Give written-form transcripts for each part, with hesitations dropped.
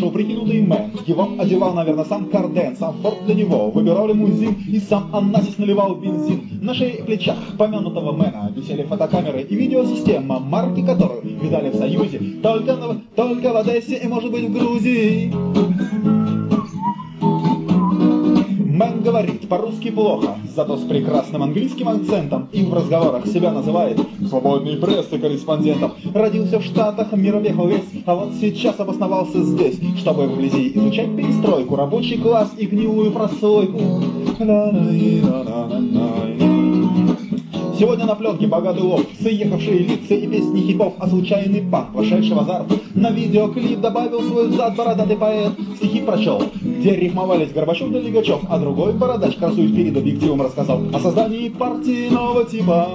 шел прикинутый мэн. Его одевал, наверное, сам Карден, сам Форд для него выбирал лимузин, и сам Анасис наливал бензин. На шее и плечах помянутого мэна висели фотокамеры и видеосистема, марки которую видали в Союзе только в Одессе и, может быть, в Грузии. Мэн говорит по-русски плохо, зато с прекрасным английским акцентом, и в разговорах себя называет свободной прессой корреспондентом. Родился в Штатах, мир объехал весь, а вот сейчас обосновался здесь, чтобы вблизи изучать перестройку, рабочий класс и гнилую прослойку. Сегодня на пленке богатый лоб, съехавшие лица и песни хипов, а случайный панк, вошедший в азарт. На видеоклип добавил свой зад бородатый поэт, стихи прочел, где рифмовались Горбачев да Лигачев, а другой бородач, красуясь перед объективом, рассказал о создании партии нового типа.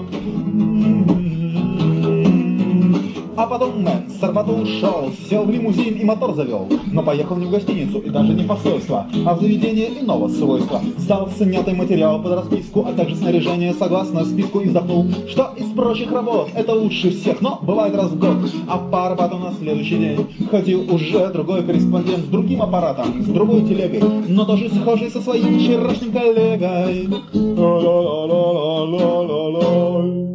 А потом Мэн с работы ушел, сел в лимузин и мотор завел. Но поехал не в гостиницу и даже не в посольство, а в заведение иного свойства. Сдал снятый материал под расписку, а также снаряжение согласно списку, и вздохнул, что из прочих работ это лучше всех, но бывает раз в год. А по Арбату на следующий день ходил уже другой корреспондент с другим аппаратом, с другой телегой, но тоже схожий со своим вчерашним коллегой.